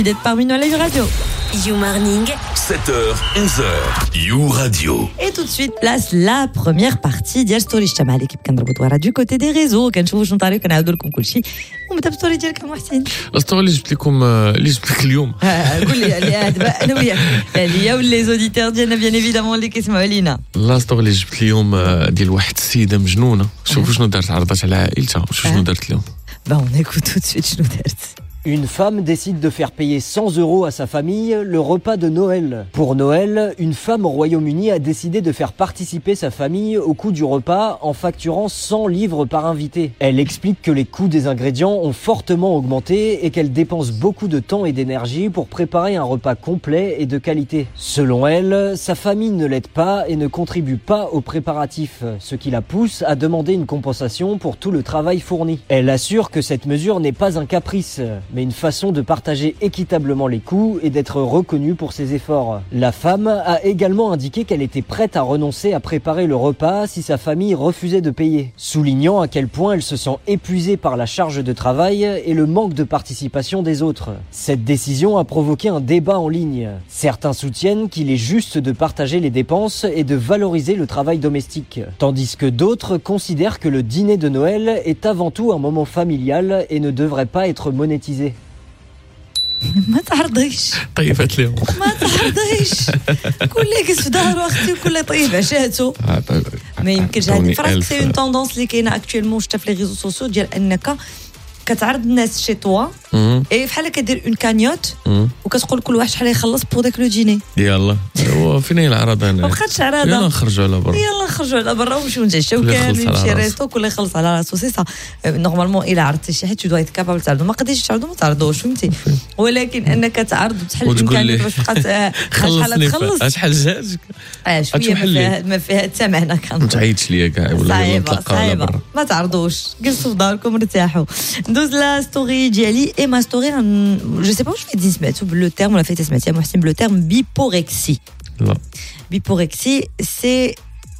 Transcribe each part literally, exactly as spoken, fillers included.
D'être parmi nous à la You Radio. You Morning. sept heures, onze heures. You Radio. Et tout de suite, place la première partie ديال ستوري اجتماع اللي كيف كنربط ورا du côté des réseaux كنشوفوا شنو طاري كنعاودوا لكم كل شيء ومتى ستوري ديالك محسن الستوري اللي جبت لكم اللي جبت لك اليوم قول لي دابا انا وياك هي ولي زوديتور ديالنا بيان ايفيدامون اللي كيسمعوا لينا لا ستوري اللي جبت اليوم ديال واحد السيده مجنونه شوفوا شنو دارت عرضت على عائلتها وشوفوا شنو دارت اليوم با اون ايكوت tout de suite شنو دارت. Une femme décide de faire payer cent euros à sa famille le repas de Noël. Pour Noël, une femme au Royaume-Uni a décidé de faire participer sa famille au coût du repas en facturant cent livres par invité. Elle explique que les coûts des ingrédients ont fortement augmenté et qu'elle dépense beaucoup de temps et d'énergie pour préparer un repas complet et de qualité. Selon elle, sa famille ne l'aide pas et ne contribue pas aux préparatifs, ce qui la pousse à demander une compensation pour tout le travail fourni. Elle assure que cette mesure n'est pas un caprice, mais une façon de partager équitablement les coûts et d'être reconnue pour ses efforts. La femme a également indiqué qu'elle était prête à renoncer à préparer le repas si sa famille refusait de payer, soulignant à quel point elle se sent épuisée par la charge de travail et le manque de participation des autres. Cette décision a provoqué un débat en ligne. Certains soutiennent qu'il est juste de partager les dépenses et de valoriser le travail domestique, tandis que d'autres considèrent que le dîner de Noël est avant tout un moment familial et ne devrait pas être monétisé. ما تعرضيش طيبات اليوم ما تعرضيش كل يكس في ظهره اختي وكل طيب عشاتو ما يمكنش هذه فراسك سي اون توندونس اللي كاينه اكطوالمون شتا في لي ريزو سوسيو ديال انك كتعرض الناس شي طوا اي بحال كدير اون كانيوت وكتقول كل واحد شحال يخلص بو داك لو ديني يلا هو فين هي العرض انا ما بقاتش عراضه يلا نخرجوا على برا يلا نخرجوا على برا ونمشيو نتعشاو كاملين نمشي ريستو كل يخلص على راسو سي صا نورمالمون الا عرضتي شي حاجه تو دو كابابل تعرضو ما قديش تعرضو ما تعرضوش فهمتي ولكن انك تعرض بحال الامكان باش بقات شحال تخلص شحال جاتك شويه ما فيها الثمن كان ما تعيطش ليا كاع ولا نطلقوا على برا ما تعرضوش جلسوا في داركم ارتاحوا ندوز لا ستوري ديالي اي ما ستوري je sais pas où je vais dire سمعتو le terme on l'a fait سمعتي محسن le terme biporexie. لا biporexie c'est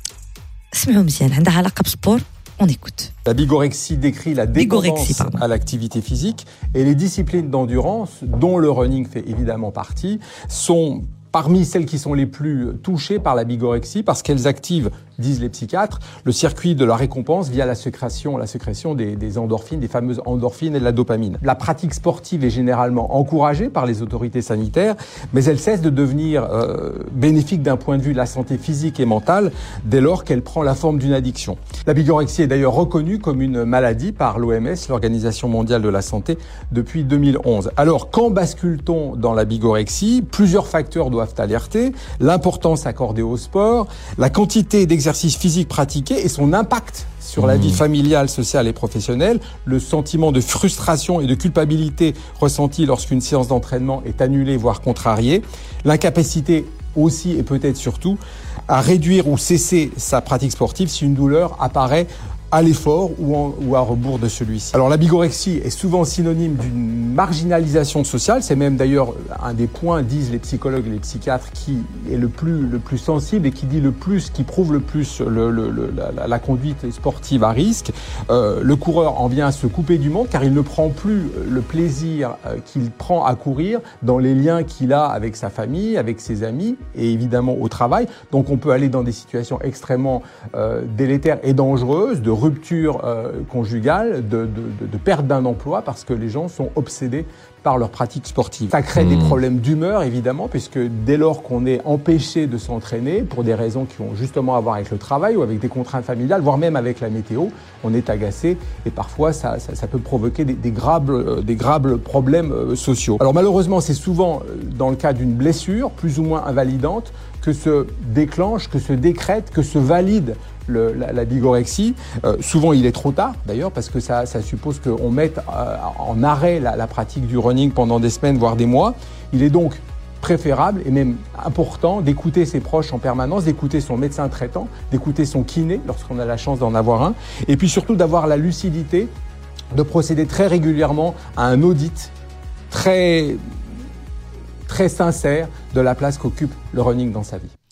اسمعوا مزيان عندها علاقه بسبور. On écoute. La bigorexie décrit la dépendance à l'activité physique et les disciplines d'endurance, dont le running fait évidemment partie, sont parmi celles qui sont les plus touchées par la bigorexie parce qu'elles activent, disent les psychiatres, le circuit de la récompense via la sécrétion, la sécrétion des, des endorphines, des fameuses endorphines et de la dopamine. La pratique sportive est généralement encouragée par les autorités sanitaires, mais elle cesse de devenir euh, bénéfique d'un point de vue de la santé physique et mentale dès lors qu'elle prend la forme d'une addiction. La bigorexie est d'ailleurs reconnue comme une maladie par l'O M S, l'Organisation mondiale de la santé, depuis deux mille onze. Alors, quand bascule-t-on dans la bigorexie ? Plusieurs facteurs doivent alerter, l'importance accordée au sport, la quantité d'exercice physique pratiqué et son impact sur la vie familiale, sociale et professionnelle, le sentiment de frustration et de culpabilité ressenti lorsqu'une séance d'entraînement est annulée, voire contrariée, l'incapacité aussi et peut-être surtout à réduire ou cesser sa pratique sportive si une douleur apparaît à l'effort ou, en, ou à rebours de celui-ci. Alors la bigorexie est souvent synonyme d'une marginalisation sociale, c'est même d'ailleurs un des points, disent les psychologues et les psychiatres, qui est le plus, le plus sensible et qui dit le plus, qui prouve le plus le, le, le, la, la conduite sportive à risque. Euh, le coureur en vient à se couper du monde car il ne prend plus le plaisir euh, qu'il prend à courir dans les liens qu'il a avec sa famille, avec ses amis et évidemment au travail. Donc on peut aller dans des situations extrêmement euh, délétères et dangereuses, de rupture euh, conjugale, de, de, de, de perte d'un emploi parce que les gens sont obsédés par leur pratique sportive. Ça crée mmh. des problèmes d'humeur évidemment puisque dès lors qu'on est empêché de s'entraîner pour des raisons qui ont justement à voir avec le travail ou avec des contraintes familiales, voire même avec la météo, on est agacé et parfois ça, ça, ça peut provoquer des, des, graves, des graves problèmes euh, sociaux. Alors malheureusement c'est souvent dans le cas d'une blessure plus ou moins invalidante que se déclenche, que se décrète, que se valide Le, la, la bigorexie. Euh, souvent, il est trop tard, d'ailleurs, parce que ça, ça suppose qu'on mette euh, en arrêt la, la pratique du running pendant des semaines, voire des mois. Il est donc préférable et même important d'écouter ses proches en permanence, d'écouter son médecin traitant, d'écouter son kiné lorsqu'on a la chance d'en avoir un, et puis surtout d'avoir la lucidité de procéder très régulièrement à un audit très, très sincère de la place qu'occupe le running dans sa vie.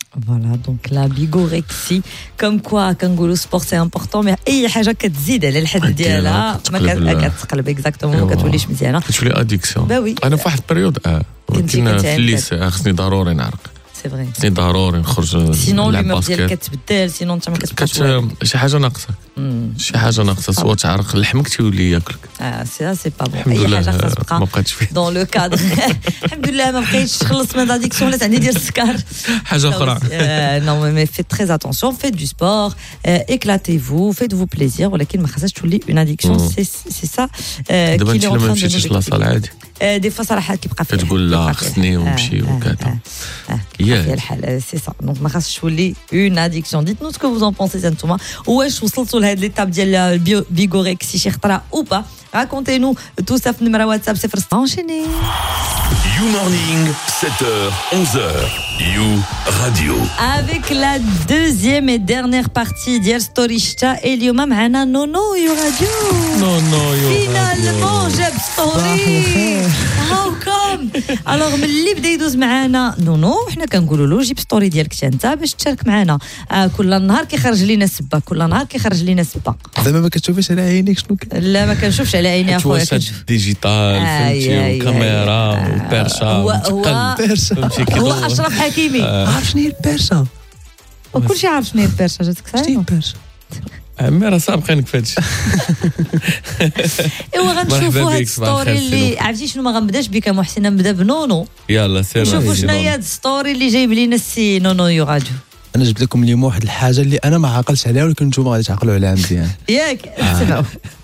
Voilà, donc la bigorexie, comme quoi كنقولوا sport c'est important, mais اي حاجه كتزيد على الحد ديالها ما كتقلب اكزاكتومون ما كتوليش مزيانه كتولي اديكسيون. bah oui. انا في واحد البريود اه كنا في الليسي خصني ضروري نعرق. سي فري خصني ضروري نخرج سينون اليوم ديالك كتبدل سينون انت ما كتبقاش شي حاجه ناقصه شي حاجه ناقصه سوا تعرق لحمك تولي ياكلك. اه سي سي با بون اي حاجه خاصها تبقى ما بقاتش فيه دون لو كادر. الحمد لله ما بقيتش خلصت من الاديكسيون ولا عندي ديال السكر حاجه اخرى. نو مي فيت تري اتونسيون فيت دو سبور éclatez-vous faites-vous plaisir ولكن ما خاصهاش تولي اون اديكسيون سي سي سا دابا انت لما مشيتيش لاصال عادي دي فوا صراحه كيبقى فيها كتقول لا خصني ونمشي وكذا يا الحال سي سا دونك ما خاصش تولي اون اديكسيون. ديت نو سكو فوز en pensez انتوما واش وصلتوا لهاد ليتاب ديال البيغوريكسي شي خطره او با racontez-nous tout ça في نمره واتساب صفر ستة enchaînez. You Morning, sept heures, onze heures. You Radio. Avec la deuxième et dernière partie ديال ستوريشتا اليوم معنا نونو يو راديو. نونو يو فينالمون جاب ستوري. هاو كوم الوغ ملي بدا يدوز معنا نونو حنا كنقولوا له جيب ستوري ديالك انت باش تشارك معنا. آه كل نهار كيخرج لينا سبه كل نهار كيخرج لينا سبه. زعما ما كتشوفيش على عينيك شنو كاين؟ لا ما كنشوفش على عيني اخويا كنشوف ديجيتال فهمتي وكاميرا وبرشا هو هو اشرف حكيمي. عارف شنو هي البرشا؟ وكل شيء عارف شنو هي البرشا جاتك شنو هي البرشا؟ عمي راه سابقينك في هادشي. ايوا غنشوفوا هاد ستوري اللي عرفتي شنو ما غنبداش بك محسن نبدا بنونو. يلا سير نشوفوا شنو هي هاد ستوري اللي جايب لينا السي نونو يو راديو. انا جبت لكم اليوم واحد الحاجه اللي انا ما عاقلتش عليها ولكن نتوما غادي تعقلوا عليها مزيان ياك سمعوا.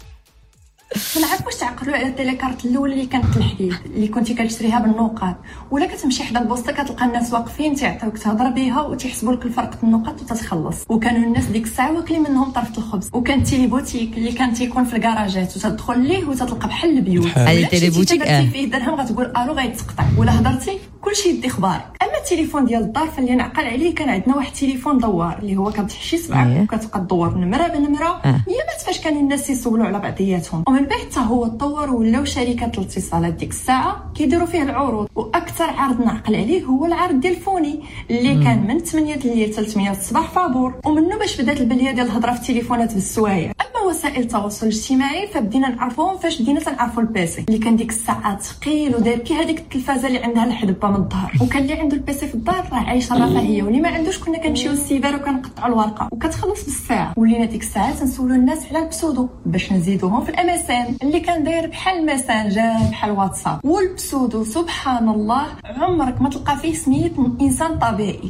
ما نعرف واش تعقلوا على التيليكارت الاولى اللي كانت الحديد اللي كنتي كتشريها بالنقاط ولا كتمشي حدا البوسطه كتلقى الناس واقفين تيعطيوك تهضر بها وتيحسبوا لك الفرق النقاط وتتخلص. وكانوا الناس ديك الساعه واكلين منهم طرف الخبز. وكان تيلي بوتيك اللي كان تيكون في الكراجات وتدخل ليه وتتلقى بحال البيوت. هذه تيلي بوتيك اه فيه درهم غتقول الو غيتسقطع ولا هضرتي كلشي يدي خبارك. اما التليفون ديال الدار فاللي نعقل عليه كان عندنا واحد التليفون دوار اللي هو كتحشي سبعك وكتبقى تدور نمره بنمره. يامات فاش كانوا الناس يسولوا على بعضياتهم ومن بعد حتى هو تطور ولاو شركات الاتصالات ديك الساعه كيديروا فيه العروض. واكثر عرض نعقل عليه هو العرض ديال فوني اللي كان من ثمانية الليل حتى ثمانية الصباح فابور. ومنه باش بدات البليه ديال الهضره في التليفونات بالسوايع. اما وسائل التواصل الاجتماعي فبدينا نعرفوهم فاش بدينا تنعرفوا البيسي اللي كان ديك الساعه ثقيل وداير كي هذيك التلفازه اللي عندها الحدبه من الظهر. وكان اللي عنده البيسي في الدار راه عايش الرفاهيه واللي ما عندوش كنا كنمشيو للسيبر وكنقطعوا الورقه وكتخلص بالساعه. ولينا ديك الساعه تنسولوا الناس على البسودو باش نزيدوهم في الامازون اللي كان داير بحال الماسنجر بحال واتساب. والبسودو سبحان الله عمرك ما تلقى فيه سميه انسان طبيعي.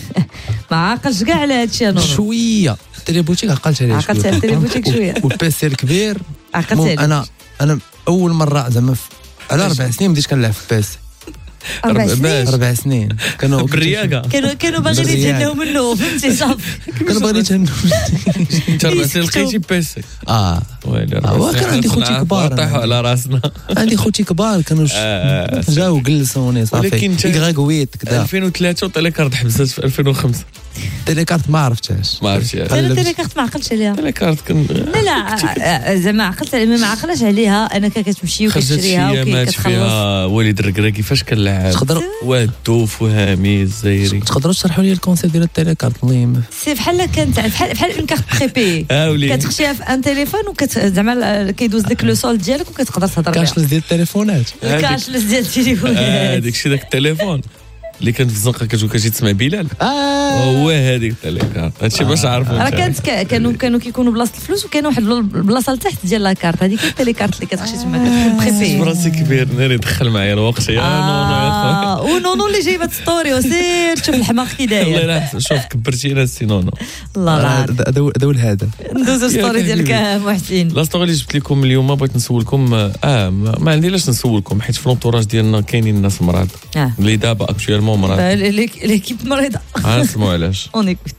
ما عاقلش كاع على هادشي انا شويه التليبوتيك عقلت عليه شويه عقلت على التليبوتيك شويه والبيسي الكبير عقلت عليه. انا انا اول مره زعما على اربع سنين بديت كنلعب في بيسي. أربع سنين أربع سنين كانوا بالرياقة كانوا كانوا باغيين يتهناو منه فهمتي صافي كانوا باغيين يتهناو. انت أربع سنين لقيتي بيسي اه ويلي كان عندي خوتي كبار طيحوا على راسنا. عندي خوتي كبار كانوا جاو جلسوني صافي يغاكويت كذا. ألفين وثلاثة وتيليكارت حبست في ألفين وخمسة. تيليكارت ما عرفتهاش ما عرفتش انا تيليكارت ما عقلتش عليها. تيليكارت كن لا لا زعما عقلت عليها ما عقلش عليها انك كتمشي وكتشريها وكتخلص. وليد الركراكي فاش كنلعب تقدر وادوف وهامي الزايري. تقدروا تشرحوا لي الكونسيبت ديال التيليكارت المهم؟ سي بحال كانت بحال بحال اون كارت بريبي كتخشيها في ان تليفون وكت زعما كيدوز لك لو سول ديالك وكتقدر تهضر بها. كاشلس ديال التليفونات كاشلس ديال التليفونات هذاك الشيء داك التليفون اللي كانت في الزنقه كتجو كتجي تسمع بلال. اه هو هذيك التيليكارت هادشي باش عارفوا. راه كانت كانوا كانوا كيكونوا بلاصه الفلوس وكاين واحد البلاصه لتحت ديال لاكارت هذيك التيليكارت اللي كتخشي تما كتكون بريبي. براسي كبير ناري دخل معايا الوقت يا نونو يا خويا. ونونو اللي جايبه ستوري وسير شوف الحماق كي داير. الله يرحم شوف كبرتينا السي نونو. الله لا هذا الهدف. ندوزو ستوري ديالك محسن. لا ستوري اللي جبت لكم اليوم بغيت نسولكم اه ما عندي لاش نسولكم حيت في لونطوراج ديالنا كاينين الناس مرض اللي دابا اكطوالمون مرض ليكيب مريضه. غنسمعوا علاش. اون ايكوت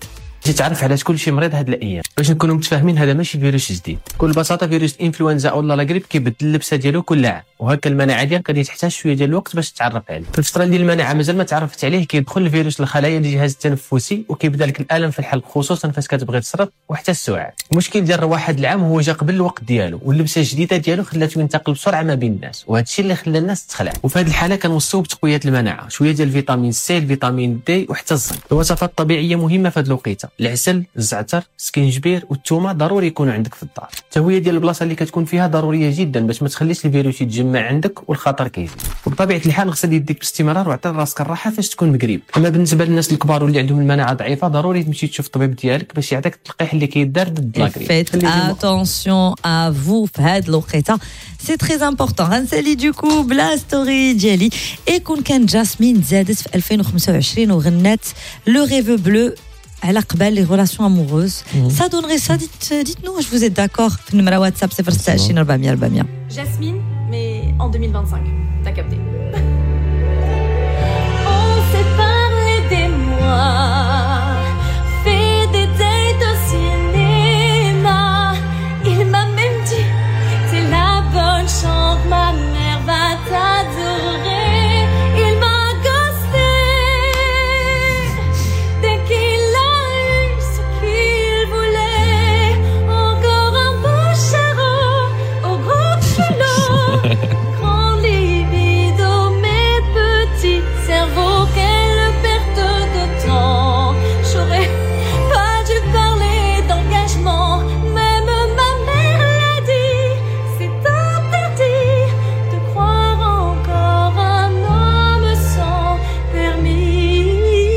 تعرف على كل شيء مريض هاد الايام باش نكونوا متفاهمين. هذا ماشي فيروس جديد، بكل بساطه فيروس الانفلونزا او لا غريب كيبدل اللبسه ديالو كل عام، وهكا المناعه ديالك غادي تحتاج شويه ديال الوقت باش تتعرف عليه. في الفتره ديال المناعه مازال ما تعرفت عليه كيدخل الفيروس للخلايا ديال الجهاز التنفسي وكيبدا لك الالم في الحلق خصوصا فاش كتبغي تصرف وحتى السعال. المشكل ديال واحد العام هو جا قبل الوقت ديالو واللبسه الجديده ديالو خلاته ينتقل بسرعه ما بين الناس، وهذا الشيء اللي خلى الناس تخلع. وفي هذه الحاله كنوصيو بتقويه المناعه، شويه ديال الفيتامين سي، الفيتامين دي وحتى الزنك. الوصفات الطبيعيه مهمه في هذه الوقيته، العسل، الزعتر، السكينجبير والثومه ضروري يكونوا عندك في الدار. التهويه ديال البلاصه اللي كتكون فيها ضروريه جدا باش ما تخليش الفيروس يتجمع عندك والخطر كيزيد. وبطبيعه الحال غسل يديك باستمرار وعطي راسك الراحه فاش تكون مقريب. اما بالنسبه للناس الكبار واللي عندهم المناعه ضعيفه ضروري تمشي تشوف الطبيب ديالك باش يعطيك التلقيح اللي كيدار ضد لاكريب. Faites attention à vous في هاد الوقيته، سي تري امبورطون. غنسالي دوكو بلا ستوري ديالي اي كون كان جاسمين زادت في ألفين وخمسة وعشرين وغنات لو ريفو بلو على قبل لي ريلاسيون اموروز. سا دونري سا ديت ديت نو واش vous êtes d'accord في النمره واتساب صفر ستة عشرين أربعمية أربعمية. Jasmine mais en deux mille vingt-cinq. T'as capté. On s'est parlé des mois, fait des dates au cinéma. Il m'a même dit t'es la bonne chante, ma mère va t'adorer. Il m'a ghosté dès qu'il a eu ce qu'il voulait. Encore un beau charreau au gros culot, grand libido mais petit cerveau. Quelle perte de temps, j'aurais pas dû parler d'engagement. Même ma mère l'a dit, c'est interdit de croire encore un homme sans permis.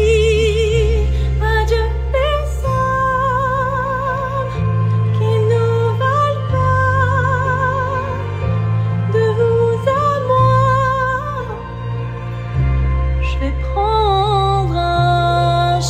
Adieu les hommes qui nous valent pas. De vous à moi, je vais prendre un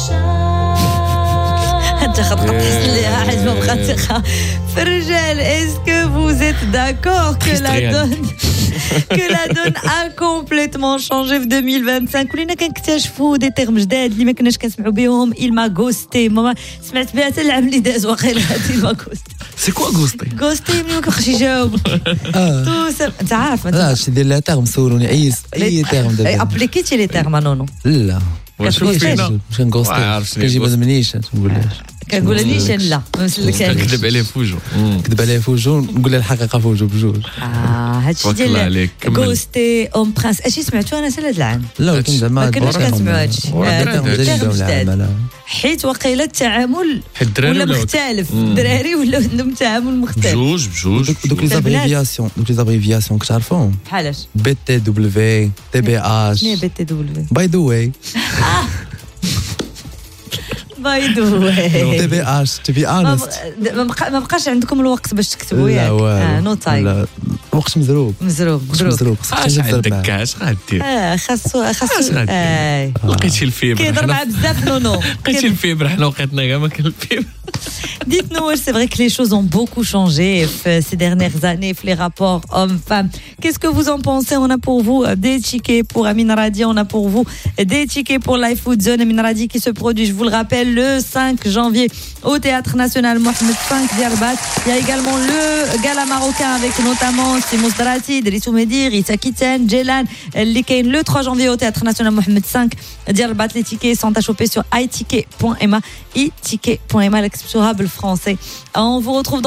chat. انت خاطر تحس ليها حاجه ما بقات ثقه في الرجال. اسكو vous êtes d'accord que la donne que la donne a complètement changé في deux mille vingt-cinq ولينا كنكتشفوا دي تيرم جداد اللي ما كناش كنسمعوا بهم. il m'a ghosté ماما سمعت بها حتى العام اللي داز واقيلا. il m'a ghosté سي كوا غوستي ghosté ملي ما كيبقاش يجاوب. تو سم... انت عارف لا شي دير لها تيرم سولوني اي اي تيرم دابا ابليكيتي لي تيرم نونو لا واش فينا باش نغوستي كنجيب هذا منيش نقولهاش كنقول نيشان لا ما مسلكانيش. كذب عليه فوجو كذب عليه فوجو نقول الحقيقه فوجو بجوج. اه هادشي ديال غوستي اون برانس اش سمعتوا انا سال هاد العام. لا ولكن زعما ما كناش كنسمعوا هادشي حيت واقيلا التعامل ولا مختلف. الدراري ولا التعامل مختلف بجوج بجوج. دوك لي زابريفياسيون دوك لي زابريفياسيون كتعرفوهم بحالاش بي تي دبليو تي بي اش. شنو بي تي دبليو؟ باي ذا واي باي ذا واي تي بي اش تي بي انست. ما بقاش عندكم الوقت باش تكتبوا ياك. اه نو تايم وقت مزروب مزروب مزروب. اش عندك اش غادير؟ اه خاصو خاصو اي لقيتي الفيبر كيهضر مع بزاف نونو. لقيتي الفيبر حنا وقيتنا كاع ما كان الفيبر. Dites-nous, c'est vrai que les choses ont beaucoup changé ces dernières années, les rapports hommes-femmes. Qu'est-ce que vous en pensez? On a pour vous des tickets pour Amine Radi, on a pour vous des tickets pour Life Food Zone Amine Radi qui se produit, je vous le rappelle, le cinq janvier au Théâtre National Mohamed cinq Djerbat. Il y a également le gala marocain avec notamment Simous Drati, Drissou Medir, Issa Kiten, Djelan, Likain, le trois janvier au Théâtre National Mohamed cinq Djerbat. Les tickets sont à choper sur i ticket point m a, i ticket point m a, l'explorable français. On vous retrouve dans